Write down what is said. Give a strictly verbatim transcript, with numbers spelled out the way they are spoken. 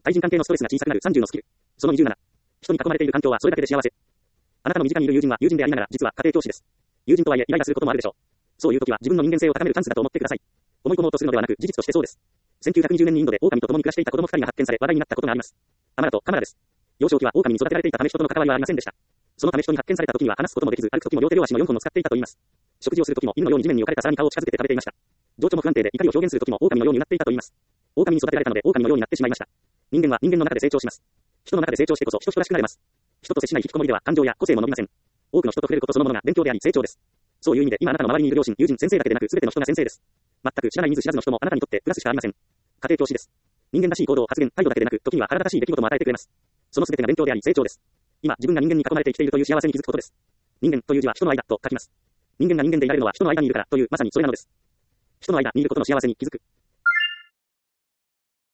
対人関係のストレスが小さくなるさんじゅうのスキル。そのにじゅうなな。人に囲まれている環境はそれだけで幸せ。あなたの身近にいる友人は友人でありながら実は家庭教師です。友人とはいえイライラすることもあるでしょう。そういう時は自分の人間性を高めるチャンスだと思ってください。思い込もうとするのではなく事実としてそうです。せんきゅうひゃくにじゅうねんにインドで狼と共に暮らしていた子供ふたりが発見され話題になったことがあります。アマラとカマラです。幼少期は狼に育てられていたため人との関わりはありませんでした。そのため人に発見された時には話すこともできず、歩く時も両手両足のよんほんを使っていたと言います。食事をする時も犬のように地面に置かれた皿に顔を近づけて食べていました。情緒も不安定で怒りを表現する時も狼のようになっていたと言います。狼に育てられたので狼のようになってしまいました。人間は人間の中で成長します。人の中で成長してこそ人々らしくなれます。人と接しない引きこもりでは感情や個性も伸びません。多くの人と触れることそのものが勉強であり成長です。そういう意味で今あなたの周りにいる両親、友人、先生だけでなく全ての人が先生です。全く知らない見ず知らずの人もあなたにとってプラスしかありません。家庭教師です。人間らしい行動、発言、態度だけでなく時には腹立たしい出来事も与えてくれます。その全てが勉強であり成長です。今自分が人間に囲まれて生きているという幸せに気づくことです。人間という字は人の間と書きます。人間が人間でいられるのは人の間にいるからというまさにそれなのです。人の間にいることの幸せに気づく。